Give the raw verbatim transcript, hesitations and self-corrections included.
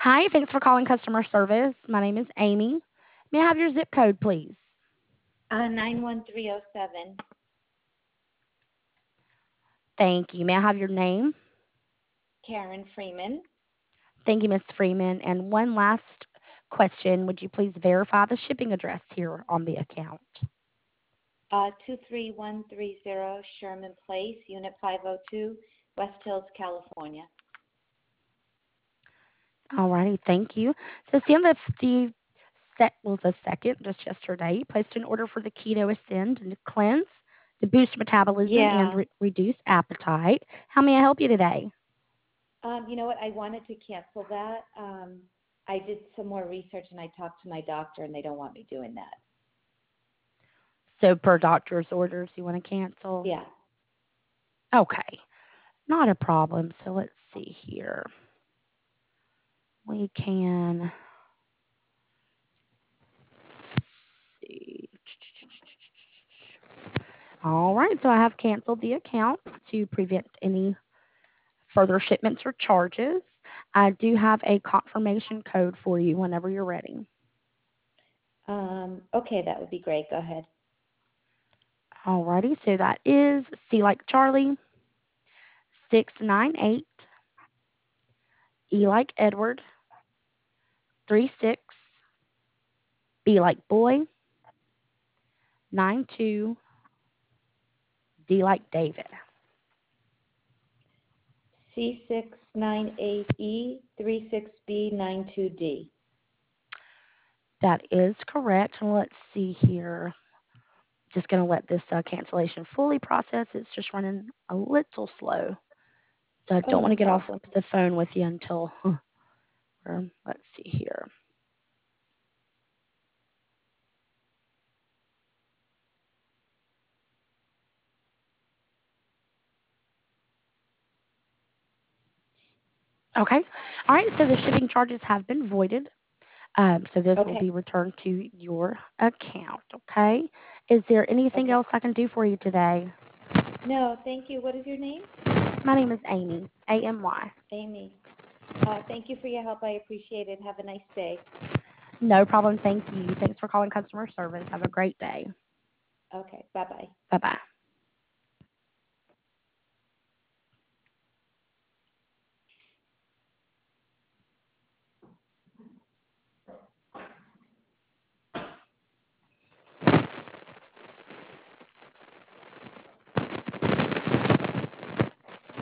Hi, thanks for calling customer service. My name is Amy. May I have your zip code, please? Uh, nine one three oh seven. Thank you. May I have your name? Karen Freeman. Thank you, Miss Freeman. And one last question. Would you please verify the shipping address here on the account? Uh, two three one three zero Sherman Place, Unit five oh two, West Hills, California. Alrighty, thank you. So, seeing the the set well, the second, just yesterday, you placed an order for the Keto Ascend and to cleanse, to boost metabolism and Yeah. re- reduce appetite. How may I help you today? Um, you know what? I wanted to cancel that. Um, I did some more research and I talked to my doctor and they don't want me doing that. So, per doctor's orders, you want to cancel? Yeah. Okay, not a problem. So, let's see here. We can see. All right, so I have canceled the account to prevent any further shipments or charges. I do have a confirmation code for you whenever you're ready. Um, okay, that would be great. Go ahead. Alrighty, so that is C like Charlie, six nine eight, E like Edward, three six, B like boy, nine two, D like David. C six nine eight E three six B nine two D. That is correct. And let's see here. Just going to let this uh, cancellation fully process. It's just running a little slow. So I Oh, don't want no to get off problem. the phone with you until, or let's see here. Okay. All right. So the shipping charges have been voided. Um, so this will Okay. be returned to your account. Okay. Is there anything Okay. else I can do for you today? No, thank you. What is your name? My name is Amy, A M Y. Amy. Uh, thank you for your help. I appreciate it. Have a nice day. No problem. Thank you. Thanks for calling customer service. Have a great day. Okay, bye-bye. Bye bye.